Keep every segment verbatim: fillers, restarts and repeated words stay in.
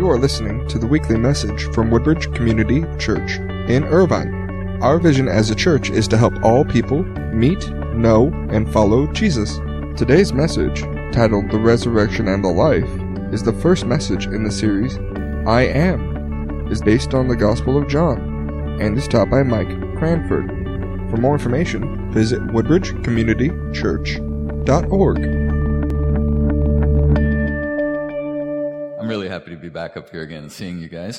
You are listening to the weekly message from Woodbridge Community Church in Irvine. Our vision as a church is to help all people meet, know, and follow Jesus. Today's message, titled The Resurrection and the Life, is the first message in the series, I Am, is based on the Gospel of John, and is taught by Mike Cranford. For more information, visit woodbridge community church dot org. I'm really happy to be back up here again and seeing you guys.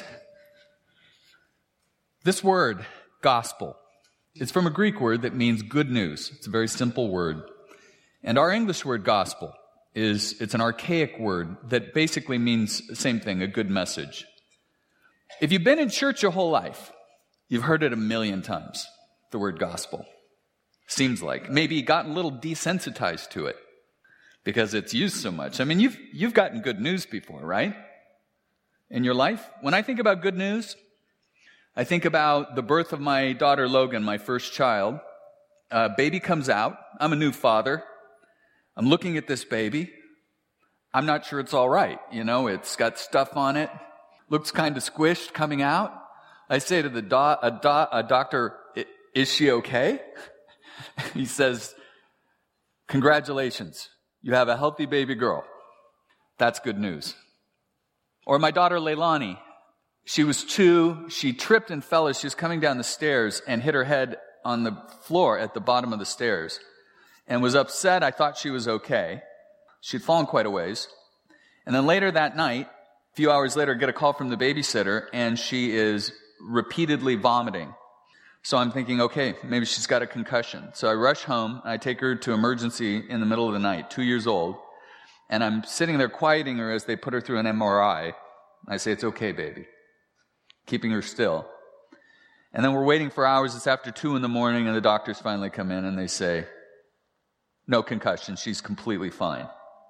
This word, gospel, it's from a Greek word that means good news. It's a very simple word. And our English word gospel is, it's an archaic word that basically means the same thing, a good message. If you've been in church your whole life, you've heard it a million times, the word gospel. Seems like. Maybe you gotten a little desensitized to it because it's used so much. I mean, you've you've gotten good news before, right? In your life? When I think about good news, I think about the birth of my daughter Logan, my first child. Uh, baby comes out. I'm a new father. I'm looking at this baby. I'm not sure it's all right. You know, it's got stuff on it. Looks kind of squished coming out. I say to the do- a, do- a doctor, is she okay? He says, congratulations. You have a healthy baby girl. That's good news. Or my daughter Leilani. She was two. She tripped and fell as she was coming down the stairs and hit her head on the floor at the bottom of the stairs and was upset. I thought she was okay. She'd fallen quite a ways. And then later that night, a few hours later, I get a call from the babysitter, and she is repeatedly vomiting. So I'm thinking, okay, maybe she's got a concussion. So I rush home, and I take her to emergency in the middle of the night, two years old, and I'm sitting there quieting her as they put her through an M R I. I say, it's okay, baby, keeping her still. And then we're waiting for hours. It's after two in the morning, and the doctors finally come in, and they say, no concussion, she's completely fine.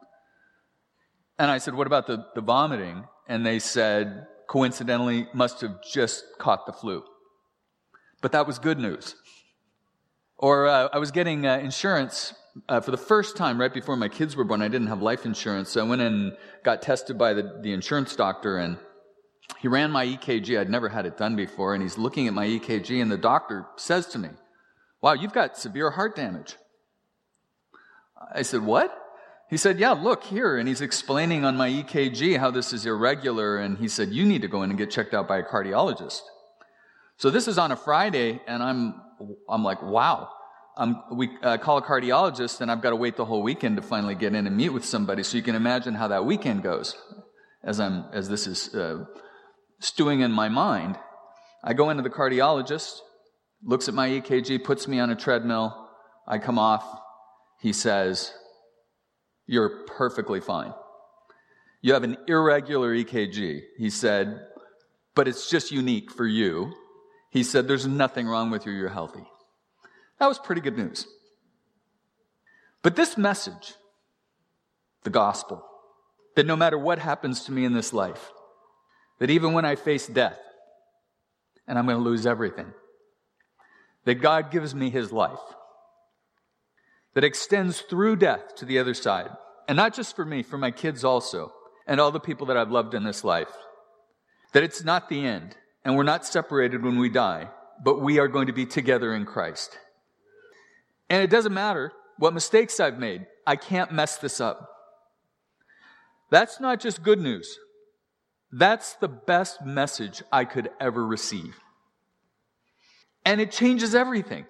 And I said, what about the, the vomiting? And they said, coincidentally, must have just caught the flu. But that was good news. Or uh, I was getting uh, insurance uh, for the first time right before my kids were born. I didn't have life insurance, so I went in and got tested by the, the insurance doctor, and he ran my E K G. I'd never had it done before, and he's looking at my E K G, and the doctor says to me, wow, you've got severe heart damage. I said, what? He said, yeah, look here. And he's explaining on my E K G how this is irregular, and he said, you need to go in and get checked out by a cardiologist. So this is on a Friday, and I'm I'm like, wow. Um, we uh, call a cardiologist, and I've got to wait the whole weekend to finally get in and meet with somebody. So you can imagine how that weekend goes. As I'm as this is uh, stewing in my mind, I go into the cardiologist, looks at my E K G, puts me on a treadmill. I come off. He says, "You're perfectly fine. You have an irregular E K G." He said, "But it's just unique for you." He said, there's nothing wrong with you, you're healthy. That was pretty good news. But this message, the gospel, that no matter what happens to me in this life, that even when I face death, and I'm going to lose everything, that God gives me his life, that extends through death to the other side, and not just for me, for my kids also, and all the people that I've loved in this life, that it's not the end. And we're not separated when we die, but we are going to be together in Christ. And it doesn't matter what mistakes I've made. I can't mess this up. That's not just good news. That's the best message I could ever receive. And it changes everything.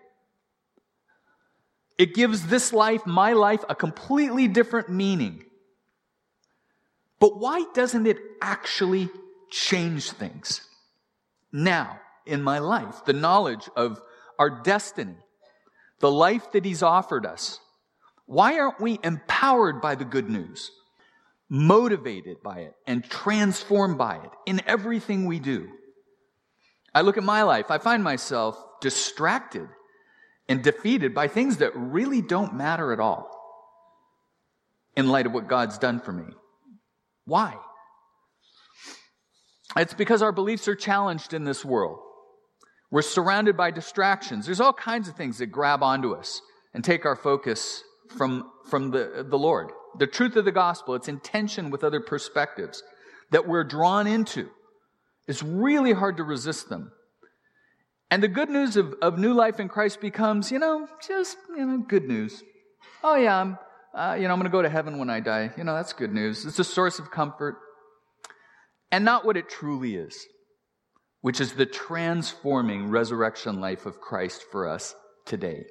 It gives this life, my life, a completely different meaning. But why doesn't it actually change things? Now, in my life, the knowledge of our destiny, the life that he's offered us, why aren't we empowered by the good news, motivated by it, and transformed by it in everything we do? I look at my life, I find myself distracted and defeated by things that really don't matter at all in light of what God's done for me. Why? It's because our beliefs are challenged in this world. We're surrounded by distractions. There's all kinds of things that grab onto us and take our focus from, from the, the Lord. The truth of the gospel, it's in tension with other perspectives. that we're drawn into. It's really hard to resist them. And the good news of, of new life in Christ becomes, you know, just, you know, good news. Oh yeah, I'm, uh, you know, I'm going to go to heaven when I die. You know, that's good news. It's a source of comfort. And not what it truly is, which is the transforming resurrection life of Christ for us today.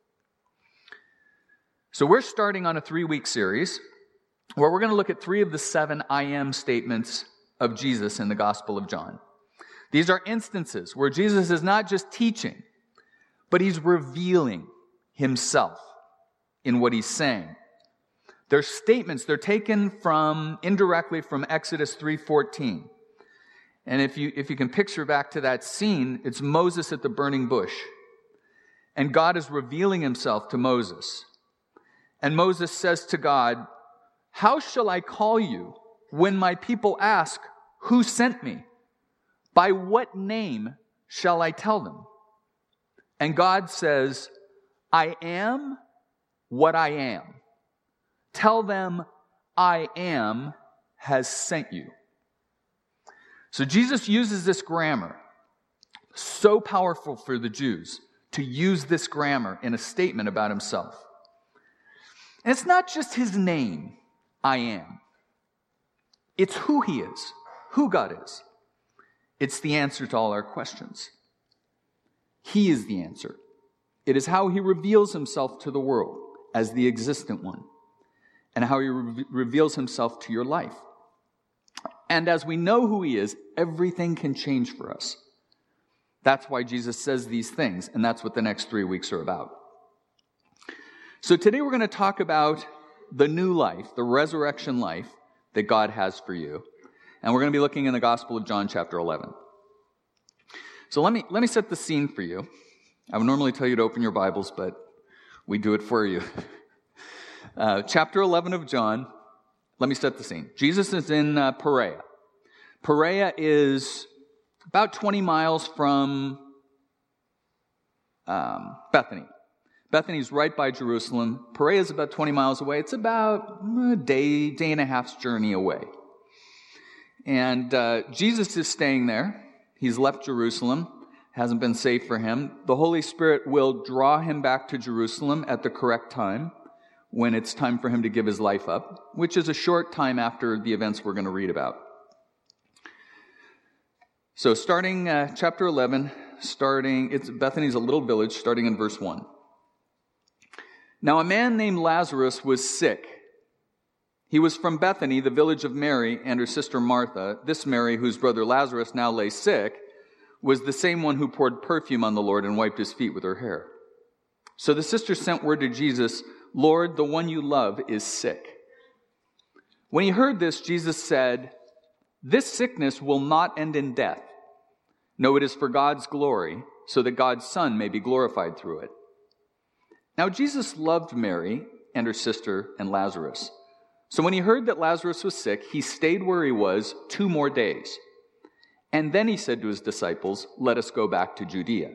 So we're starting on a three-week series where we're going to look at three of the seven I am statements of Jesus in the Gospel of John. These are instances where Jesus is not just teaching, but he's revealing himself in what he's saying. They're statements, they're taken from, indirectly from Exodus three fourteen. And if you, if you can picture back to that scene, it's Moses at the burning bush. And God is revealing himself to Moses. And Moses says to God, "How shall I call you when my people ask, 'Who sent me?' By what name shall I tell them?" And God says, "I am what I am. Tell them, I am has sent you." So Jesus uses this grammar, so powerful for the Jews, to use this grammar in a statement about himself. And it's not just his name, I am. It's who he is, who God is. It's the answer to all our questions. He is the answer. It is how he reveals himself to the world as the existent one, and how he re- reveals himself to your life. And as we know who he is, everything can change for us. That's why Jesus says these things, and that's what the next three weeks are about. So today we're going to talk about the new life, the resurrection life that God has for you. And we're going to be looking in the Gospel of John chapter eleven. So let me let me set the scene for you. I would normally tell you to open your Bibles, but we do it for you. Uh, chapter eleven of John, let me set the scene. Jesus is in uh, Perea. Perea is about twenty miles from um, Bethany. Bethany's right by Jerusalem. Perea is about twenty miles away. It's about a day, day and a half's journey away. And uh, Jesus is staying there. He's left Jerusalem. Hasn't been safe for him. The Holy Spirit will draw him back to Jerusalem at the correct time, when it's time for him to give his life up, which is a short time after the events we're going to read about. So starting uh, chapter eleven, starting, it's Bethany's a little village, starting in verse one. Now a man named Lazarus was sick. He was from Bethany, the village of Mary and her sister Martha. This Mary, whose brother Lazarus now lay sick, was the same one who poured perfume on the Lord and wiped his feet with her hair. So the sister sent word to Jesus, "Lord, the one you love is sick." When he heard this, Jesus said, "This sickness will not end in death. No, it is for God's glory, so that God's Son may be glorified through it." Now Jesus loved Mary and her sister and Lazarus. So when he heard that Lazarus was sick, he stayed where he was two more days. And then he said to his disciples, "Let us go back to Judea."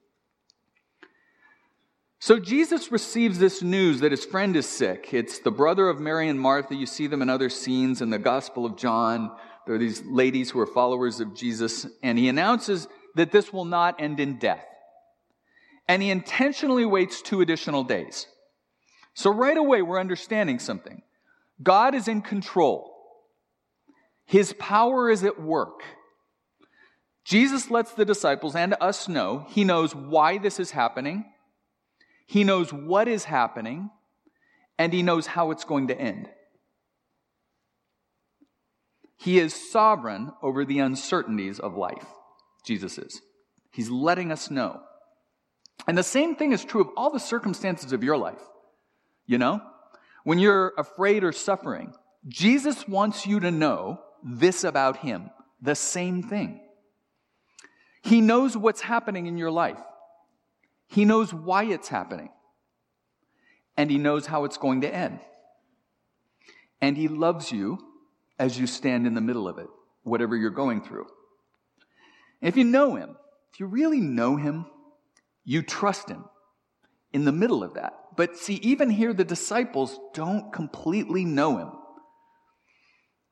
So Jesus receives this news that his friend is sick. It's the brother of Mary and Martha. You see them in other scenes in the Gospel of John. There are these ladies who are followers of Jesus. And he announces that this will not end in death. And he intentionally waits two additional days. So right away, we're understanding something. God is in control. His power is at work. Jesus lets the disciples and us know he knows why this is happening. He knows what is happening, and he knows how it's going to end. He is sovereign over the uncertainties of life. Jesus is. He's letting us know. And the same thing is true of all the circumstances of your life. You know, when you're afraid or suffering, Jesus wants you to know this about him, the same thing. He knows what's happening in your life. He knows why it's happening. And he knows how it's going to end. And he loves you as you stand in the middle of it, whatever you're going through. And if you know him, if you really know him, you trust him in the middle of that. But see, even here, the disciples don't completely know him.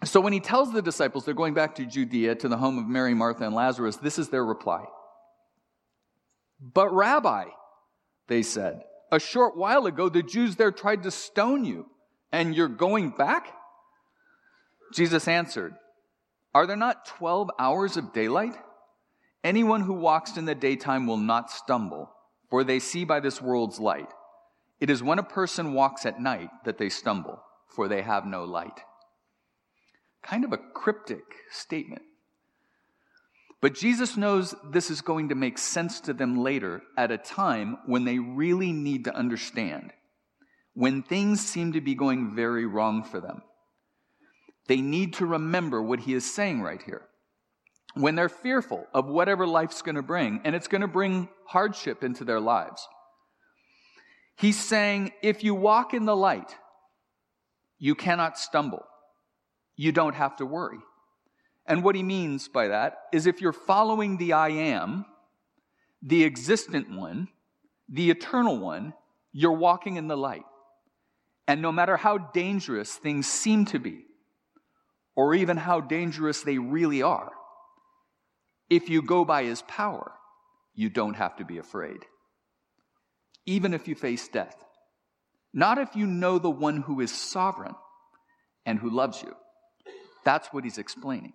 So when he tells the disciples they're going back to Judea, to the home of Mary, Martha, and Lazarus, this is their reply. But Rabbi, they said, a short while ago the Jews there tried to stone you, and you're going back? Jesus answered, are there not twelve hours of daylight? Anyone who walks in the daytime will not stumble, for they see by this world's light. It is when a person walks at night that they stumble, for they have no light. Kind of a cryptic statement. But Jesus knows this is going to make sense to them later at a time when they really need to understand, when things seem to be going very wrong for them. They need to remember what he is saying right here. When they're fearful of whatever life's going to bring, and it's going to bring hardship into their lives. He's saying, if you walk in the light, you cannot stumble. You don't have to worry. And what he means by that is if you're following the I am, the existent one, the eternal one, you're walking in the light. And no matter how dangerous things seem to be, or even how dangerous they really are, if you go by his power, you don't have to be afraid. Even if you face death. Not if you know the one who is sovereign and who loves you. That's what he's explaining.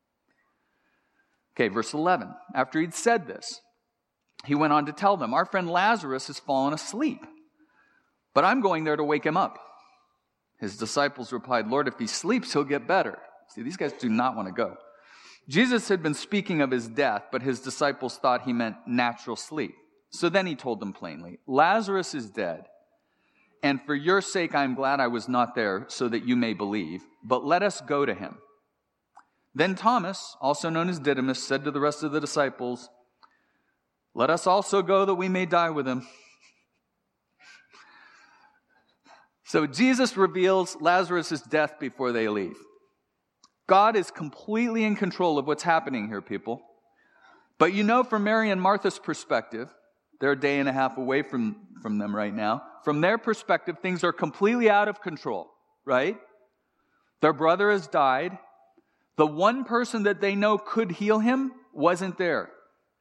Okay, verse eleven. After he'd said this, he went on to tell them, our friend Lazarus has fallen asleep, but I'm going there to wake him up. His disciples replied, Lord, if he sleeps, he'll get better. See, these guys do not want to go. Jesus had been speaking of his death, but his disciples thought he meant natural sleep. So then he told them plainly, Lazarus is dead, and for your sake I am glad I was not there so that you may believe, but let us go to him. Then Thomas, also known as Didymus, said to the rest of the disciples, let us also go that we may die with him. So Jesus reveals Lazarus' death before they leave. God is completely in control of what's happening here, people. But you know, from Mary and Martha's perspective, they're a day and a half away from, from them right now. From their perspective, things are completely out of control, right? Their brother has died. The one person that they know could heal him wasn't there.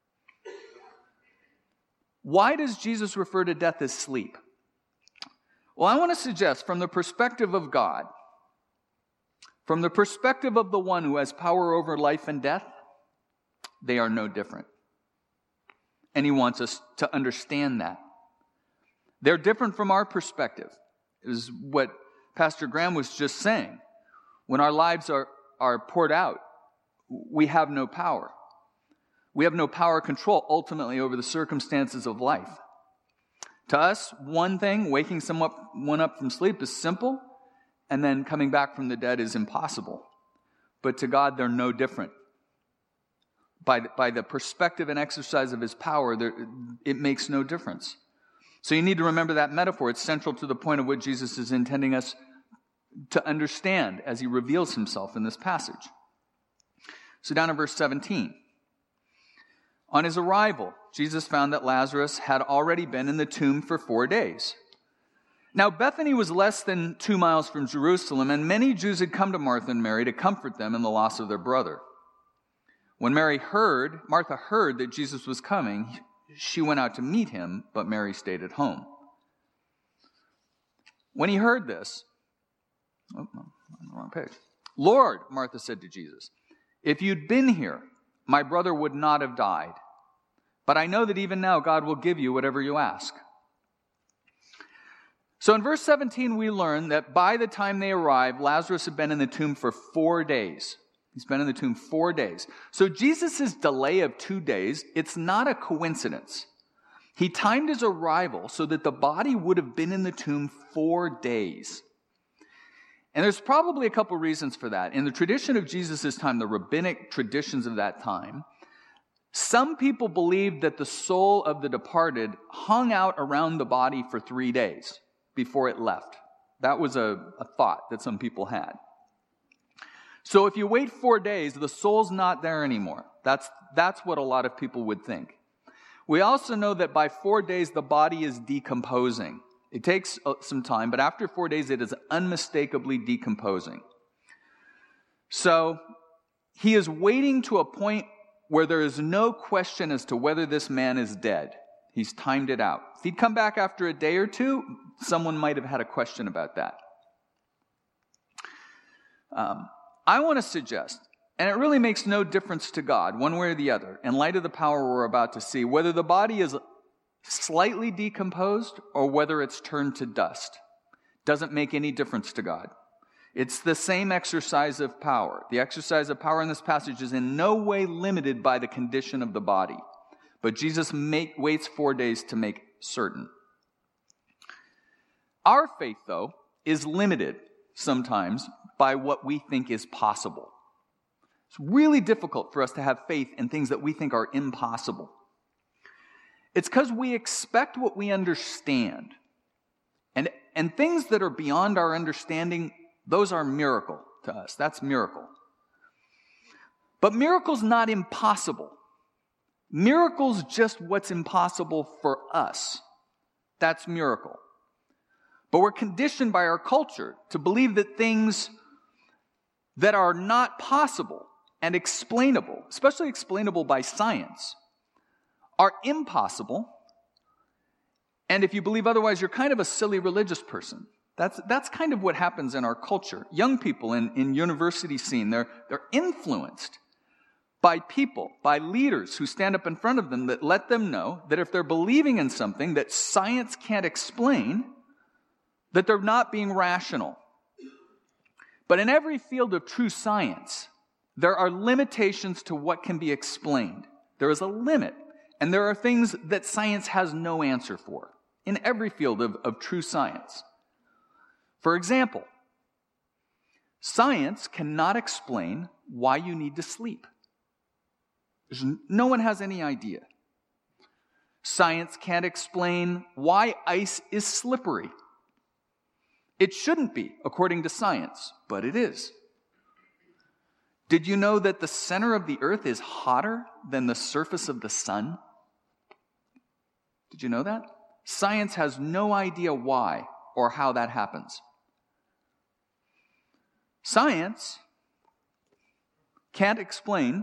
Why does Jesus refer to death as sleep? Well, I want to suggest from the perspective of God, from the perspective of the one who has power over life and death, they are no different. And he wants us to understand that. They're different from our perspective. It is what Pastor Graham was just saying. When our lives are, are poured out, we have no power. We have no power control ultimately over the circumstances of life. To us, one thing, waking someone up from sleep is simple, and then coming back from the dead is impossible. But to God, they're no different. By the, by the perspective and exercise of his power, there, it makes no difference. So you need to remember that metaphor. It's central to the point of what Jesus is intending us to understand as he reveals himself in this passage. So down in verse seventeen. On his arrival, Jesus found that Lazarus had already been in the tomb for four days. Now Bethany was less than two miles from Jerusalem, and many Jews had come to Martha and Mary to comfort them in the loss of their brother. When Mary heard, Martha heard that Jesus was coming, she went out to meet him, but Mary stayed at home. When he heard this, oh, no, I'm on the wrong page. Lord, Martha said to Jesus, if you'd been here, my brother would not have died. But I know that even now God will give you whatever you ask. So in verse seventeen, we learn that by the time they arrived, Lazarus had been in the tomb for four days. He's been in the tomb four days. So Jesus' delay of two days, it's not a coincidence. He timed his arrival so that the body would have been in the tomb four days. And there's probably a couple reasons for that. In the tradition of Jesus' time, the rabbinic traditions of that time, some people believed that the soul of the departed hung out around the body for three days before it left. That was a, a thought that some people had. So if you wait four days, the soul's not there anymore. That's, that's what a lot of people would think. We also know that by four days, the body is decomposing. It takes some time, but after four days, it is unmistakably decomposing. So he is waiting to a point where there is no question as to whether this man is dead. He's timed it out. If he'd come back after a day or two, someone might have had a question about that. Um, I want to suggest, and it really makes no difference to God, one way or the other, in light of the power we're about to see, whether the body is slightly decomposed or whether it's turned to dust. Doesn't make any difference to God. It's the same exercise of power. The exercise of power in this passage is in no way limited by the condition of the body. But Jesus make, waits four days to make certain. Our faith, though, is limited sometimes by what we think is possible. It's really difficult for us to have faith in things that we think are impossible. It's because we expect what we understand. And, and things that are beyond our understanding, those are miracle to us. That's miracle. But miracle's not impossible. Miracle's just what's impossible for us. That's miracle. But we're conditioned by our culture to believe that things that are not possible and explainable, especially explainable by science, are impossible. And if you believe otherwise, you're kind of a silly religious person. That's, that's kind of what happens in our culture. Young people in, in university scene, they're, they're influenced by people, by leaders who stand up in front of them that let them know that if they're believing in something that science can't explain, that they're not being rational. But in every field of true science, there are limitations to what can be explained. There is a limit. And there are things that science has no answer for in every field of, of true science. For example, science cannot explain why you need to sleep. There's, no one has any idea. Science can't explain why ice is slippery. It shouldn't be, according to science, but it is. Did you know that the center of the earth is hotter than the surface of the sun? Did you know that? Science has no idea why or how that happens. Science can't explain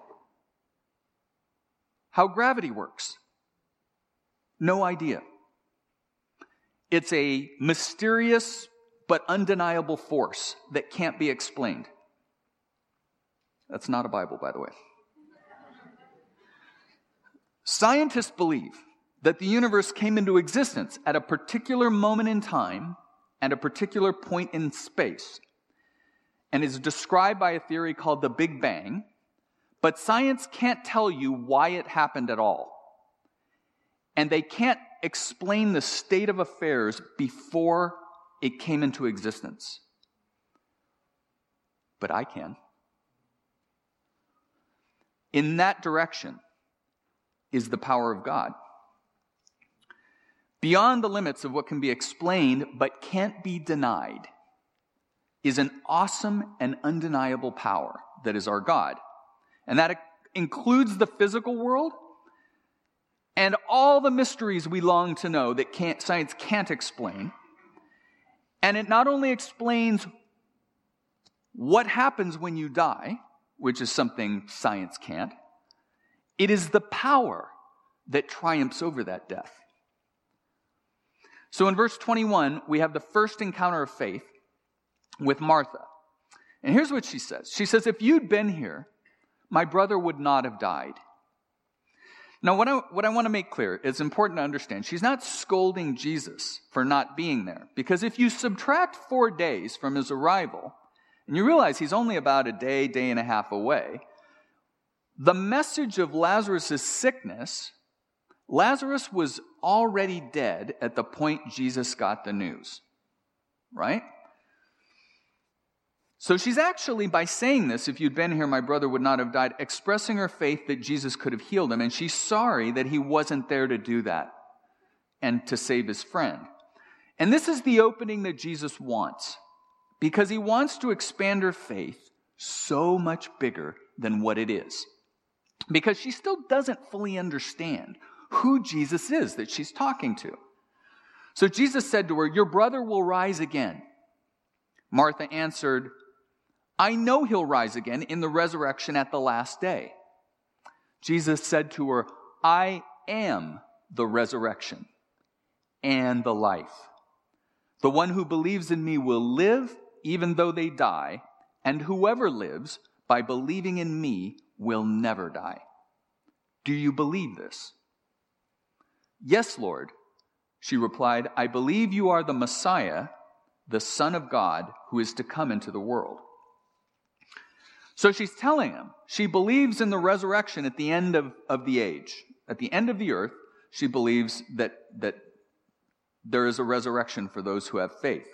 how gravity works. No idea. It's a mysterious but undeniable force that can't be explained. That's not a Bible, by the way. Scientists believe that the universe came into existence at a particular moment in time and a particular point in space, and is described by a theory called the Big Bang, but science can't tell you why it happened at all. And they can't explain the state of affairs before it came into existence. But I can. In that direction is the power of God. Beyond the limits of what can be explained but can't be denied is an awesome and undeniable power that is our God. And that includes the physical world and all the mysteries we long to know that can't, science can't explain. And it not only explains what happens when you die, which is something science can't, it is the power that triumphs over that death. So in verse twenty-one, we have the first encounter of faith with Martha. And here's what she says. She says, if you'd been here, my brother would not have died. Now, what I, what I want to make clear, it's important to understand, she's not scolding Jesus for not being there. Because if you subtract four days from his arrival, and you realize he's only about a day, day and a half away, the message of Lazarus' sickness, Lazarus was already dead at the point Jesus got the news. Right? So she's actually, by saying this, if you'd been here, my brother would not have died, expressing her faith that Jesus could have healed him. And she's sorry that he wasn't there to do that and to save his friend. And this is the opening that Jesus wants, because he wants to expand her faith so much bigger than what it is. Because she still doesn't fully understand who Jesus is that she's talking to. So Jesus said to her, your brother will rise again. Martha answered, I know he'll rise again in the resurrection at the last day." Jesus said to her, "I am the resurrection and the life. The one who believes in me will live even though they die, and whoever lives by believing in me will never die. Do you believe this?" "Yes, Lord," she replied, "I believe you are the Messiah, the Son of God, who is to come into the world." So she's telling him she believes in the resurrection at the end of, of the age. At the end of the earth, she believes that, that there is a resurrection for those who have faith.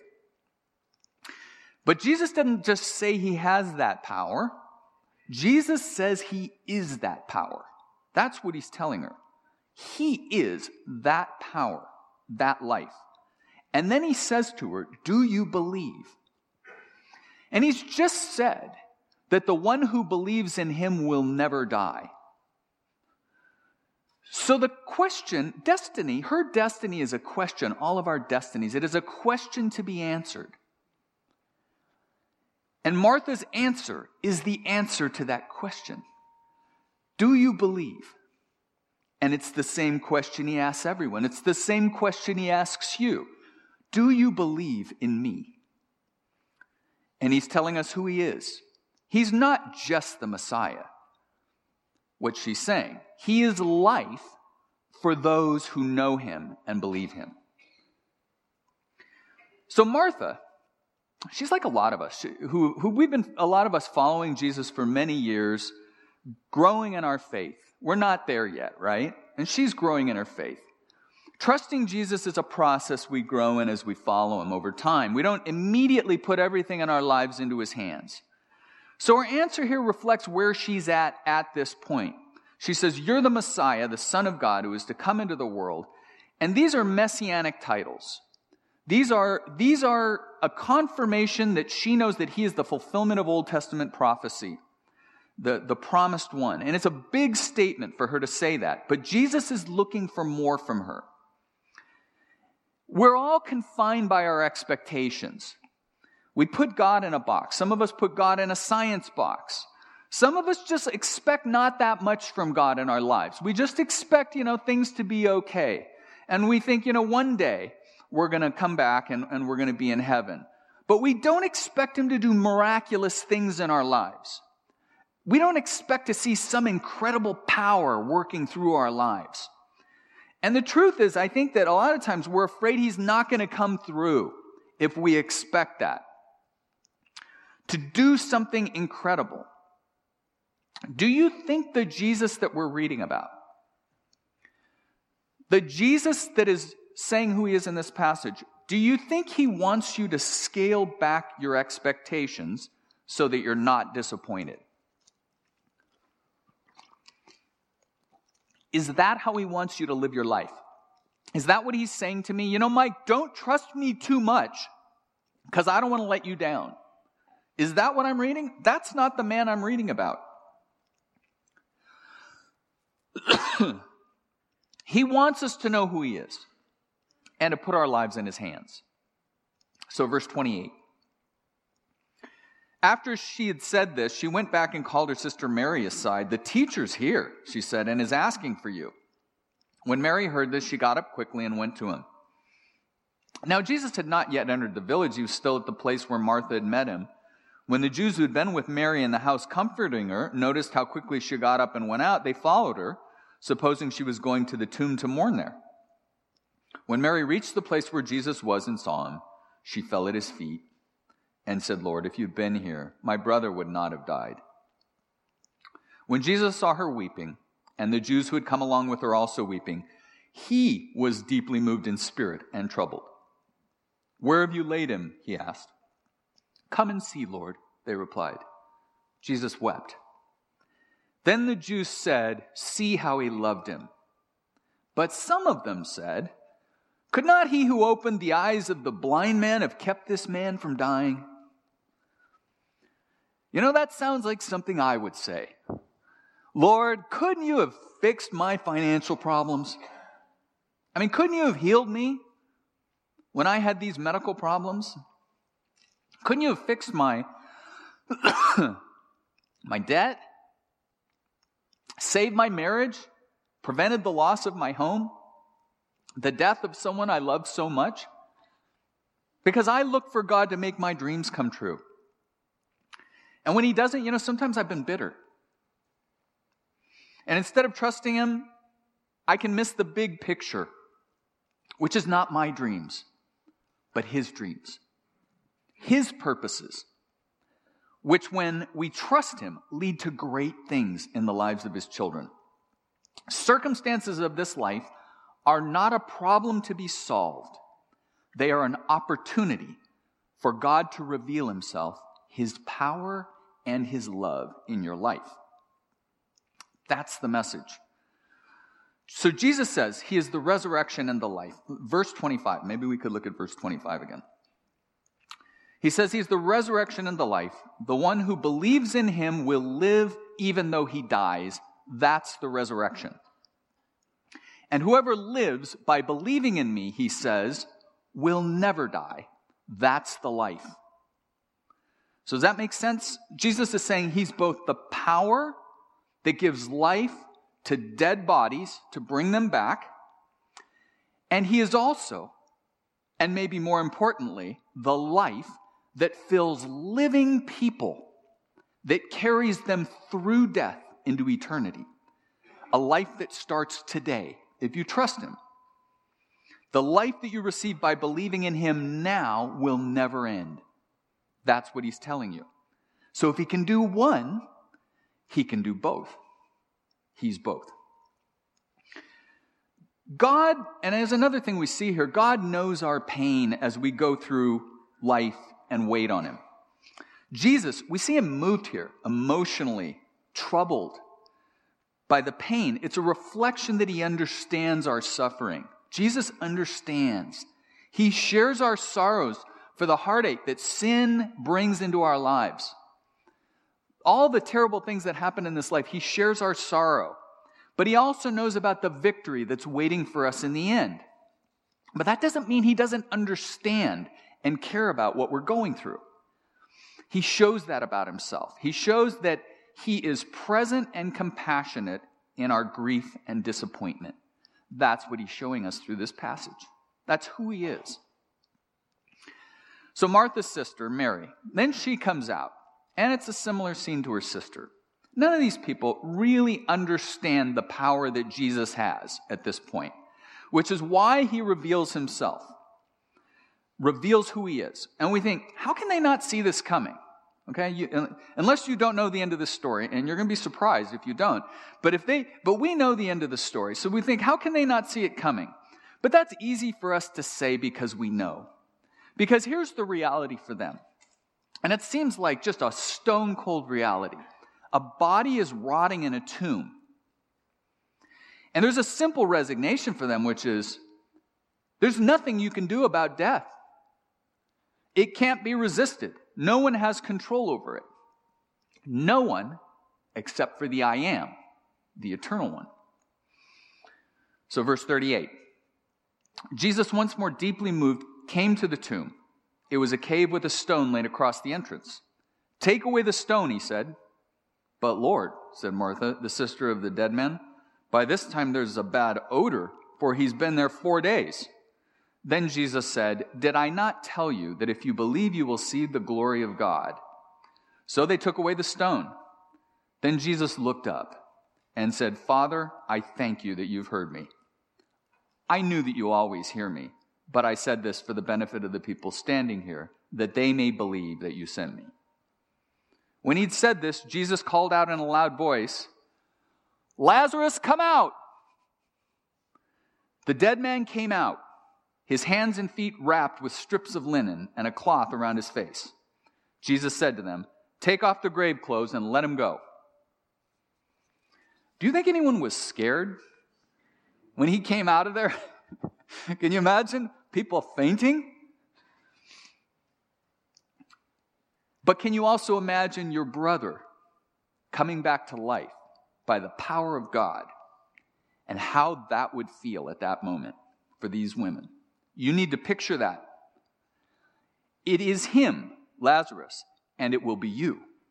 But Jesus didn't just say he has that power. Jesus says he is that power. That's what he's telling her. He is that power, that life. And then he says to her, "Do you believe?" And he's just said that the one who believes in him will never die. So the question, destiny, her destiny is a question, all of our destinies. It is a question to be answered. And Martha's answer is the answer to that question. Do you believe? And it's the same question he asks everyone. It's the same question he asks you. Do you believe in me? And he's telling us who he is. He's not just the Messiah. What she's saying, he is life for those who know him and believe him. So Martha, she's like a lot of us, who, who we've been, a lot of us following Jesus for many years, growing in our faith. We're not there yet, right? And she's growing in her faith. Trusting Jesus is a process we grow in as we follow him over time. We don't immediately put everything in our lives into his hands. So her answer here reflects where she's at at this point. She says, "You're the Messiah, the Son of God, who is to come into the world." And these are messianic titles. These are, these are a confirmation that she knows that he is the fulfillment of Old Testament prophecy, the, the promised one. And it's a big statement for her to say that. But Jesus is looking for more from her. We're all confined by our expectations. We put God in a box. Some of us put God in a science box. Some of us just expect not that much from God in our lives. We just expect, you know, things to be okay. And we think, you know, one day we're going to come back and, and we're going to be in heaven. But we don't expect him to do miraculous things in our lives. We don't expect to see some incredible power working through our lives. And the truth is, I think that a lot of times we're afraid he's not going to come through if we expect that. To do something incredible. Do you think the Jesus that we're reading about, the Jesus that is saying who he is in this passage, do you think he wants you to scale back your expectations so that you're not disappointed? Is that how he wants you to live your life? Is that what he's saying to me? You know, Mike, don't trust me too much because I don't want to let you down. Is that what I'm reading? That's not the man I'm reading about. He wants us to know who he is and to put our lives in his hands. So verse twenty-eight. After she had said this, she went back and called her sister Mary aside. "The teacher's here," she said, "and is asking for you." When Mary heard this, she got up quickly and went to him. Now Jesus had not yet entered the village. He was still at the place where Martha had met him. When the Jews who had been with Mary in the house comforting her noticed how quickly she got up and went out, they followed her, supposing she was going to the tomb to mourn there. When Mary reached the place where Jesus was and saw him, she fell at his feet and said, "Lord, if you'd been here, my brother would not have died." When Jesus saw her weeping, and the Jews who had come along with her also weeping, he was deeply moved in spirit and troubled. "Where have you laid him?" he asked. "Come and see, Lord," they replied. Jesus wept. Then the Jews said, "See how he loved him." But some of them said, "Could not he who opened the eyes of the blind man have kept this man from dying?" You know, that sounds like something I would say. "Lord, couldn't you have fixed my financial problems? I mean, couldn't you have healed me when I had these medical problems? Couldn't you have fixed my my debt, saved my marriage, prevented the loss of my home, the death of someone I love so much, because I look for God to make my dreams come true. And when he doesn't, you know, sometimes I've been bitter. And instead of trusting him, I can miss the big picture, which is not my dreams, but his dreams, his purposes, which when we trust him, lead to great things in the lives of his children. Circumstances of this life are not a problem to be solved. They are an opportunity for God to reveal himself, his power and his love in your life. That's the message. So Jesus says he is the resurrection and the life. Verse twenty-five, maybe we could look at verse twenty-five again. He says he's the resurrection and the life. The one who believes in him will live even though he dies. That's the resurrection. And whoever lives by believing in me, he says, will never die. That's the life. So does that make sense? Jesus is saying he's both the power that gives life to dead bodies to bring them back, and he is also, and maybe more importantly, the life that fills living people, that carries them through death into eternity. A life that starts today, if you trust him. The life that you receive by believing in him now will never end. That's what he's telling you. So if he can do one, he can do both. He's both. God, and as another thing we see here, God knows our pain as we go through life and wait on him. Jesus, we see him moved here, emotionally, troubled by the pain. It's a reflection that he understands our suffering. Jesus understands. He shares our sorrows for the heartache that sin brings into our lives. All the terrible things that happen in this life, he shares our sorrow. But he also knows about the victory that's waiting for us in the end. But that doesn't mean he doesn't understand and care about what we're going through. He shows that about himself. He shows that he is present and compassionate in our grief and disappointment. That's what he's showing us through this passage. That's who he is. So Martha's sister, Mary, then she comes out, and it's a similar scene to her sister. None of these people really understand the power that Jesus has at this point, which is why he reveals himself, reveals who he is. And we think, how can they not see this coming? Okay, you, unless you don't know the end of the story, and you're going to be surprised if you don't. But if they, but we know the end of the story, so we think, how can they not see it coming? But that's easy for us to say because we know. Because here's the reality for them, and it seems like just a stone-cold reality. A body is rotting in a tomb, and there's a simple resignation for them, which is, there's nothing you can do about death. It can't be resisted. No one has control over it. No one except for the I Am, the eternal one. So verse thirty-eight. Jesus, once more deeply moved, came to the tomb. It was a cave with a stone laid across the entrance. Take away the stone, he said. But Lord, said Martha, the sister of the dead man, by this time there's a bad odor, for he's been there four days. Then Jesus said, did I not tell you that if you believe you will see the glory of God? So they took away the stone. Then Jesus looked up and said, Father, I thank you that you've heard me. I knew that you always hear me, but I said this for the benefit of the people standing here, that they may believe that you sent me. When he'd said this, Jesus called out in a loud voice, Lazarus, come out! The dead man came out, his hands and feet wrapped with strips of linen and a cloth around his face. Jesus said to them, take off the grave clothes and let him go. Do you think anyone was scared when he came out of there? Can you imagine people fainting? But can you also imagine your brother coming back to life by the power of God, and how that would feel at that moment for these women? You need to picture that. It is him, Lazarus, and it will be you.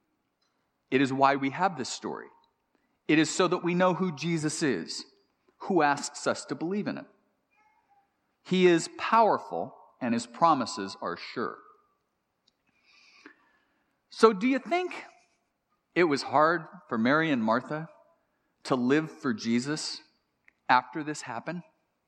It is why we have this story. It is so that we know who Jesus is, who asks us to believe in him. He is powerful, and his promises are sure. So do you think it was hard for Mary and Martha to live for Jesus after this happened?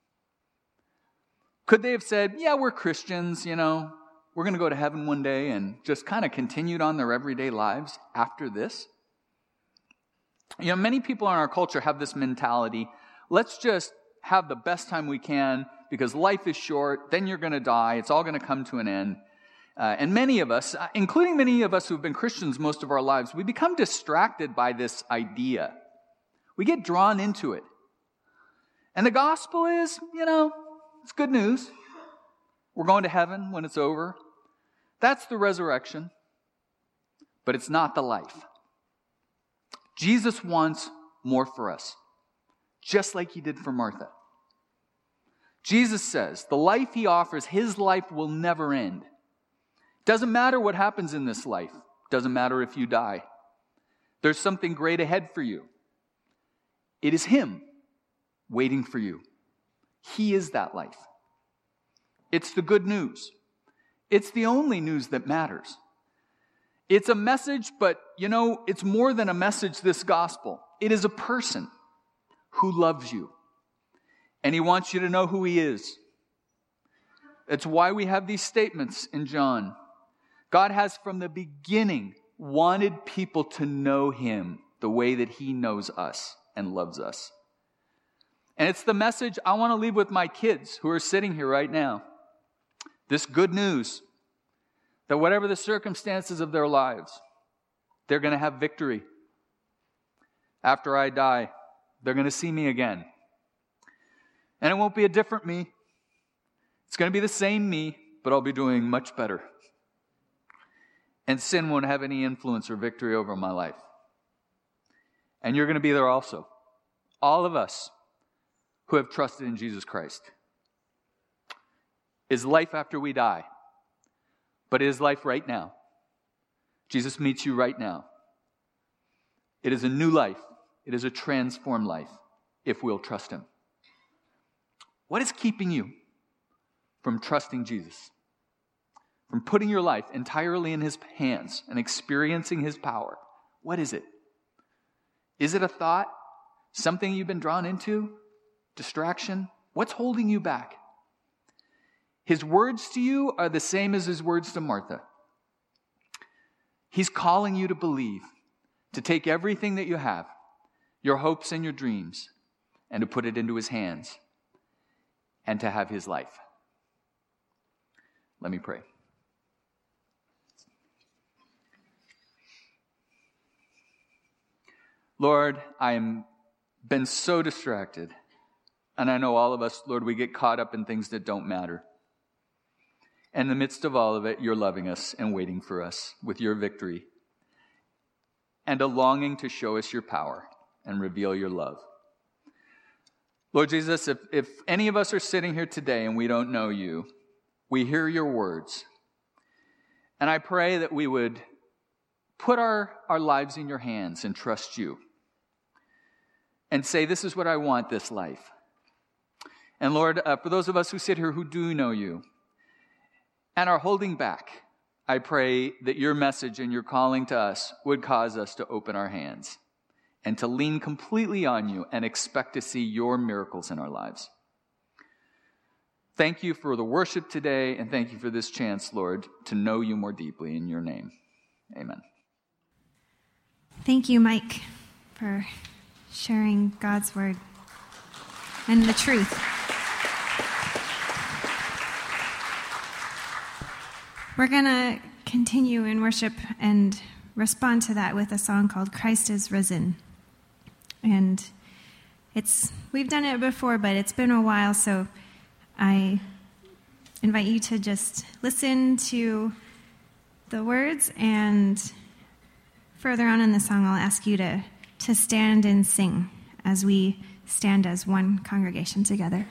Could they have said, yeah, we're Christians, you know, we're going to go to heaven one day, and just kind of continued on their everyday lives after this? You know, many people in our culture have this mentality, let's just have the best time we can because life is short, then you're going to die, it's all going to come to an end. Uh, and many of us, including many of us who've been Christians most of our lives, we become distracted by this idea. We get drawn into it. And the gospel is, you know, it's good news. We're going to heaven when it's over. That's the resurrection. But it's not the life. Jesus wants more for us, just like he did for Martha. Jesus says the life he offers, his life will never end. Doesn't matter what happens in this life. Doesn't matter if you die. There's something great ahead for you. It is him waiting for you. He is that life. It's the good news. It's the only news that matters. It's a message, but you know, it's more than a message, this gospel. It is a person who loves you. And he wants you to know who he is. It's why we have these statements in John. God has from the beginning wanted people to know him the way that he knows us and loves us. And it's the message I want to leave with my kids who are sitting here right now. This good news that whatever the circumstances of their lives, they're going to have victory. After I die, they're going to see me again. And it won't be a different me. It's going to be the same me, but I'll be doing much better. And sin won't have any influence or victory over my life. And you're going to be there also. All of us who have trusted in Jesus Christ. Is life after we die, but it is life right now. Jesus meets you right now. It is a new life. It is a transformed life if we'll trust him. What is keeping you from trusting Jesus? From putting your life entirely in his hands and experiencing his power? What is it? Is it a thought? Something you've been drawn into? Distraction? What's holding you back? His words to you are the same as his words to Martha. He's calling you to believe, to take everything that you have, your hopes and your dreams, and to put it into his hands, and to have his life. Let me pray. Lord, I am been so distracted. And I know all of us, Lord, we get caught up in things that don't matter. And in the midst of all of it, you're loving us and waiting for us with your victory and a longing to show us your power and reveal your love. Lord Jesus, if, if any of us are sitting here today and we don't know you, we hear your words. And I pray that we would put our, our lives in your hands and trust you. And say, this is what I want, this life. And Lord, uh, for those of us who sit here who do know you and are holding back, I pray that your message and your calling to us would cause us to open our hands and to lean completely on you and expect to see your miracles in our lives. Thank you for the worship today, and thank you for this chance, Lord, to know you more deeply in your name. Amen. Thank you, Mike, for sharing God's word and the truth. We're going to continue in worship and respond to that with a song called Christ is Risen. And it's we've done it before, but it's been a while, so I invite you to just listen to the words, and further on in the song, I'll ask you to to stand and sing as we stand as one congregation together.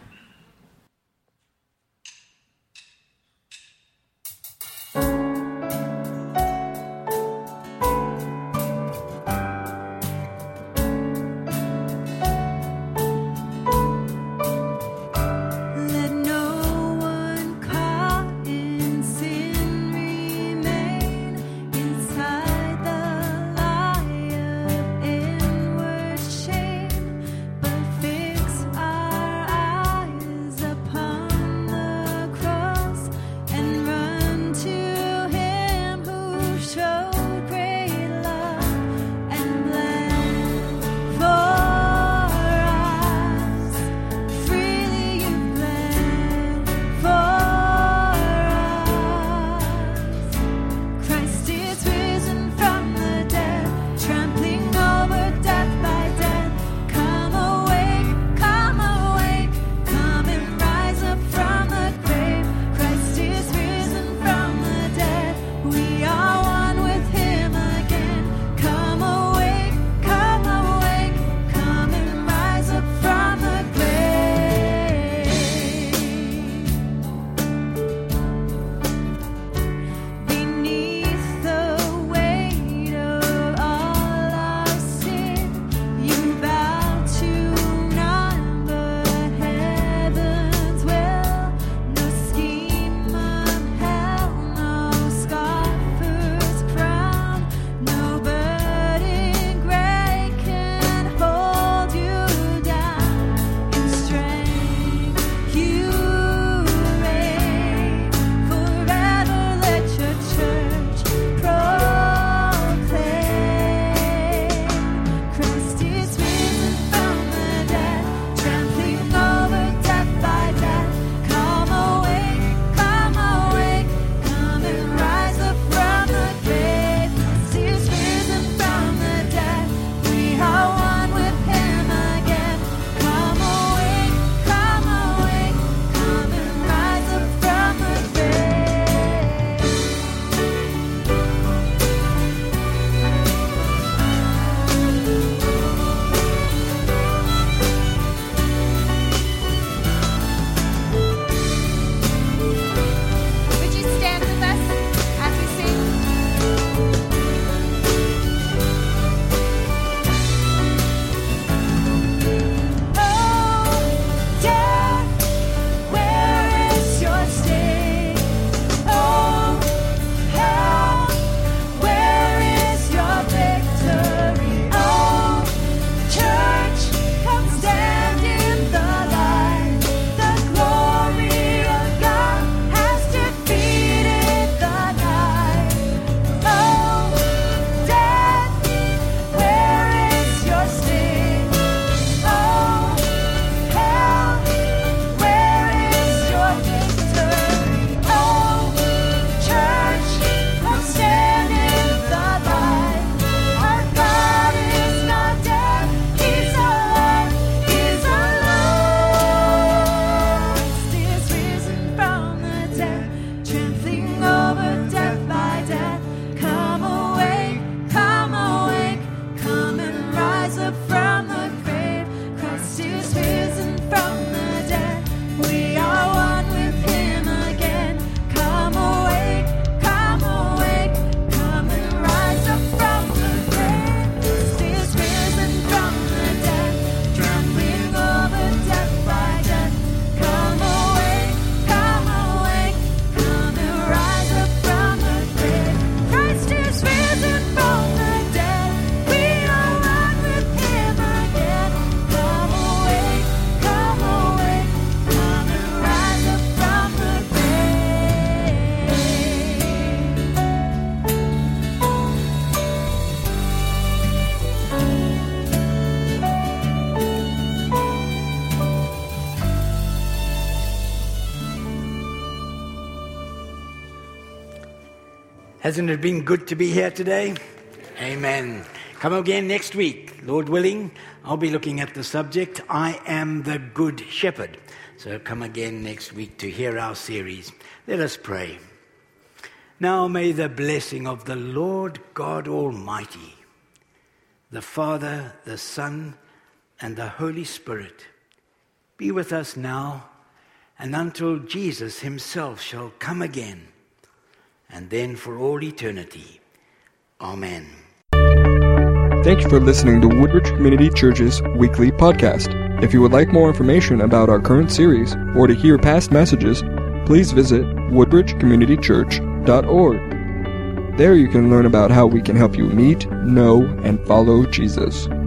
Hasn't it been good to be here today? Amen. Come again next week, Lord willing. I'll be looking at the subject, I am the Good Shepherd. So come again next week to hear our series. Let us pray. Now may the blessing of the Lord God Almighty, the Father, the Son, and the Holy Spirit be with us now and until Jesus himself shall come again, and then for all eternity. Amen. Thank you for listening to Woodbridge Community Church's weekly podcast. If you would like more information about our current series or to hear past messages, please visit woodbridge community church dot org. There you can learn about how we can help you meet, know, and follow Jesus.